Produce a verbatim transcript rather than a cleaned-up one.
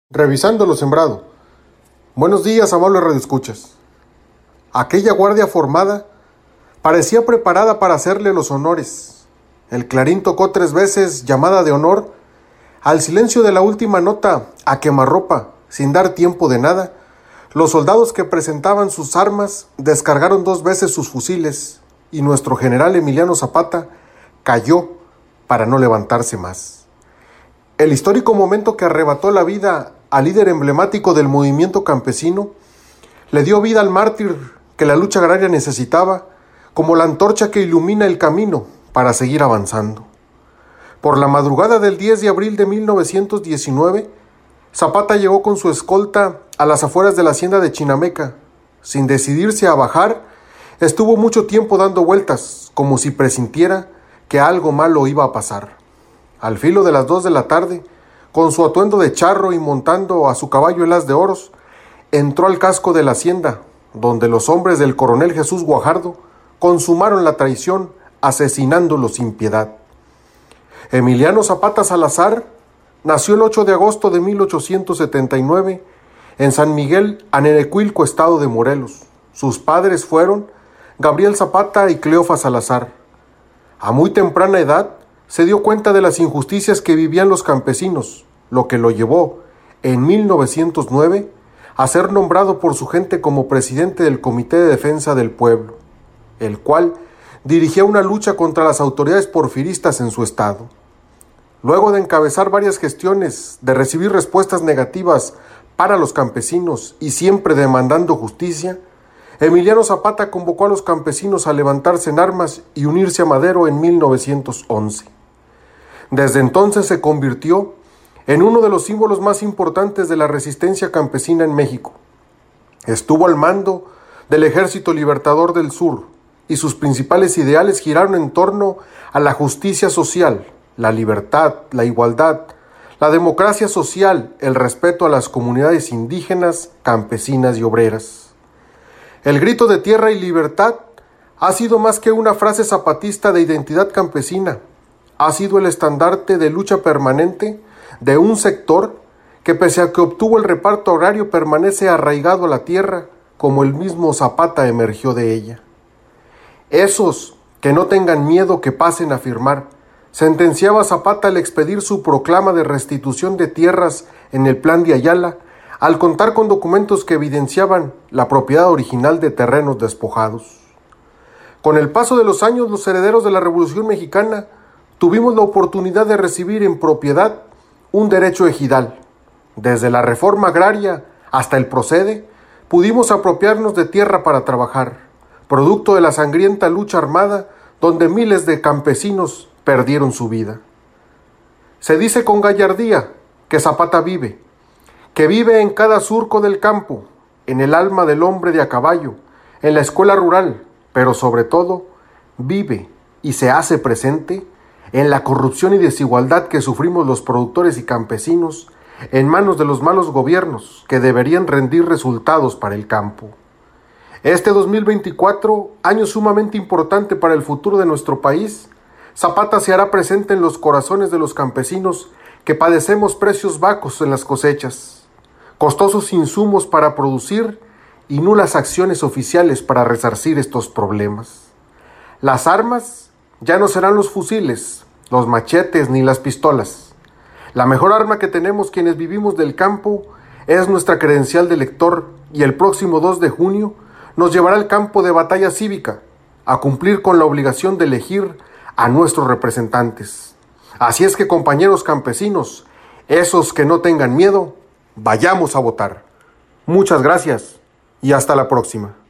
Revisando lo sembrado. Buenos días, amables radioescuchas. Aquella guardia formada parecía preparada para hacerle los honores. El clarín tocó tres veces llamada de honor. Al silencio de la última nota, a quemarropa, sin dar tiempo de nada, los soldados que presentaban sus armas descargaron dos veces sus fusiles y nuestro general Emiliano Zapata cayó para no levantarse más. El histórico momento que arrebató la vida al líder emblemático del movimiento campesino le dio vida al mártir que la lucha agraria necesitaba, como la antorcha que ilumina el camino para seguir avanzando. Por la madrugada del diez de abril de mil novecientos diecinueve, Zapata llegó con su escolta a las afueras de la hacienda de Chinameca. Sin decidirse a bajar, estuvo mucho tiempo dando vueltas, como si presintiera que algo malo iba a pasar. Al filo de las dos de la tarde, con su atuendo de charro y montando a su caballo el haz de oros, entró al casco de la hacienda, donde los hombres del coronel Jesús Guajardo consumaron la traición, asesinándolo sin piedad. Emiliano Zapata Salazar nació el ocho de agosto de mil ochocientos setenta y nueve en San Miguel, Anenecuilco, estado de Morelos. Sus padres fueron Gabriel Zapata y Cleofa Salazar. A muy temprana edad se dio cuenta de las injusticias que vivían los campesinos, lo que lo llevó, en mil novecientos nueve, a ser nombrado por su gente como presidente del Comité de Defensa del Pueblo, el cual dirigía una lucha contra las autoridades porfiristas en su estado. Luego de encabezar varias gestiones, de recibir respuestas negativas para los campesinos y siempre demandando justicia, Emiliano Zapata convocó a los campesinos a levantarse en armas y unirse a Madero en mil novecientos once. Desde entonces se convirtió en uno de los símbolos más importantes de la resistencia campesina en México. Estuvo al mando del Ejército Libertador del Sur y sus principales ideales giraron en torno a la justicia social, la libertad, la igualdad, la democracia social, el respeto a las comunidades indígenas, campesinas y obreras. El grito de tierra y libertad ha sido más que una frase zapatista de identidad campesina. Ha sido el estandarte de lucha permanente de un sector que, pese a que obtuvo el reparto agrario, permanece arraigado a la tierra como el mismo Zapata emergió de ella. Esos que no tengan miedo que pasen a firmar, sentenciaba Zapata al expedir su proclama de restitución de tierras en el Plan de Ayala, al contar con documentos que evidenciaban la propiedad original de terrenos despojados. Con el paso de los años, los herederos de la Revolución Mexicana tuvimos la oportunidad de recibir en propiedad un derecho ejidal. Desde la reforma agraria hasta el procede, pudimos apropiarnos de tierra para trabajar, producto de la sangrienta lucha armada donde miles de campesinos perdieron su vida. Se dice con gallardía que Zapata vive, que vive en cada surco del campo, en el alma del hombre de a caballo, en la escuela rural, pero sobre todo, vive y se hace presente en la corrupción y desigualdad que sufrimos los productores y campesinos en manos de los malos gobiernos que deberían rendir resultados para el campo. Este dos mil veinticuatro, año sumamente importante para el futuro de nuestro país, Zapata se hará presente en los corazones de los campesinos que padecemos precios bajos en las cosechas, costosos insumos para producir y nulas acciones oficiales para resarcir estos problemas. Las armas ya no serán los fusiles, los machetes ni las pistolas. La mejor arma que tenemos quienes vivimos del campo es nuestra credencial de elector, y el próximo dos de junio nos llevará al campo de batalla cívica a cumplir con la obligación de elegir a nuestros representantes. Así es que, compañeros campesinos, esos que no tengan miedo, vayamos a votar. Muchas gracias y hasta la próxima.